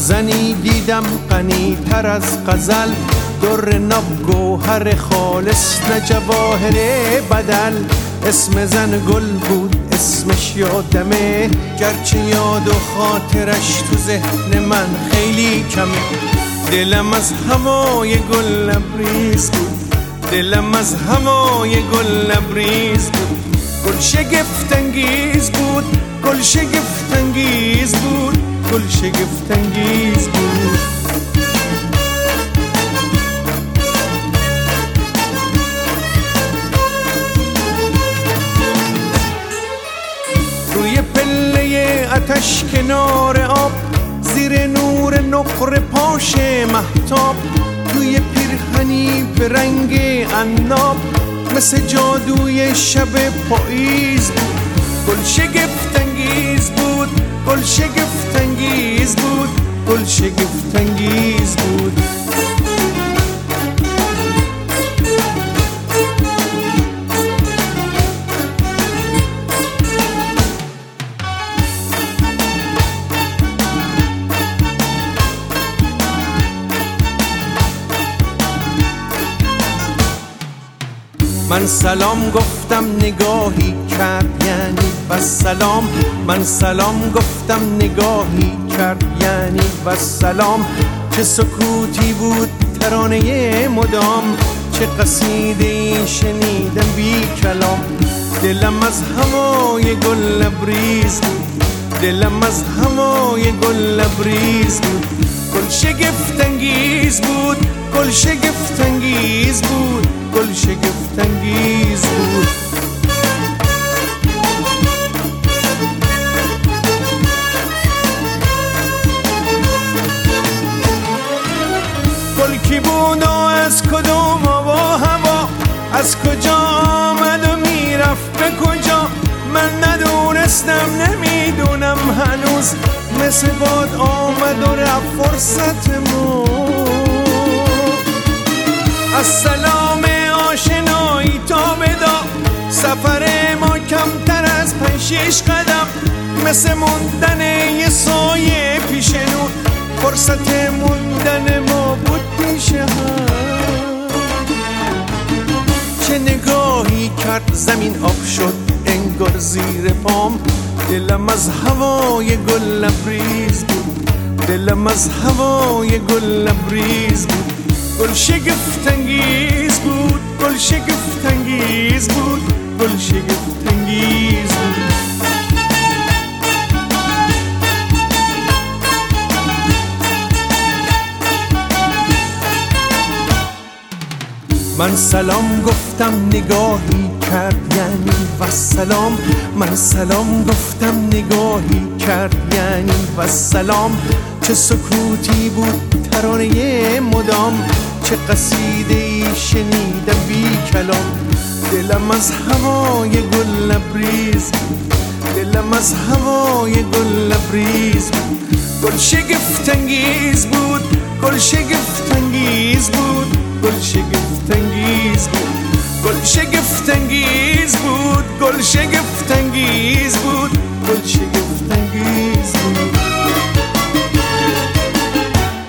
زنی دیدم غنی تر از غزل، در ناب گوهر خالص نه جواهر بدل. اسم زن گل بود اسمش یادمه، گرچه یاد و خاطرش تو ذهن من خیلی کمه. دلم از هوای گل لبریز بود، دلم از هوای گل لبریز بود. گل شگفت انگیز بود، گل شگفت انگیز بود، گل شگفت انگیز بود. روی پله آتش کنار آب، زیر نور نقره پاش مهتاب، توی پیرهنی به رنگ عناب، مثل جادوی شب پاییز بود. گل شگفت انگیز بود، گل شگفت انگیز بود، گل شگفت انگیز بود. من سلام گفتم نگاهی کرد یعنی بس سلام، من سلام گفتم نگاهی کرد یعنی بس سلام. چه سکوتی بود ترانه مدام، چه قصیده ای شنیدم بی کلام. دلم از هوای گل لبریز بود، دلم از هوای گل لبریز بود. گل شگفت انگیز بود، گل شگفت انگیز بود، گل شگفت انگیز بود. گل کی بود و از کدوم آوا هوا، از کجا آمد و میرفت به کجا، من ندونستم نمیدونم هنوز، مثل باد آمد و رفت فرصت ما. از سلام آشنایی تا بدا، سفر ما کمتر از 5-6 قدم، مثل موندن یه سایه پیش نور، فرصت موندن ما بود پیش هم. چه نگاهی کرد زمین آب شد انگار زیر پام، دلم از هوای گل لبریز بود، دلم از هوای گل لبریز بود. گل شگفت انگیز بود، گل شگفت انگیز بود، گل شگفت انگیز بود. من سلام گفتم نگاهی کرد یعنی والسلام، من سلام گفتم نگاهی کرد یعنی والسلام. چه سکوتی بود ترانه مدام، چه قصیده ای شنیدم بی کلام. دلم از هوای گل لبریز بود، دلم از هوای گل لبریز بود. گل شگفت انگیز بود، گل شگفت انگیز بود، گل شگفت انگیز بود. گل شگفت انگیز بود، گل شگفت انگیز بود، گل شگفت انگیز بود.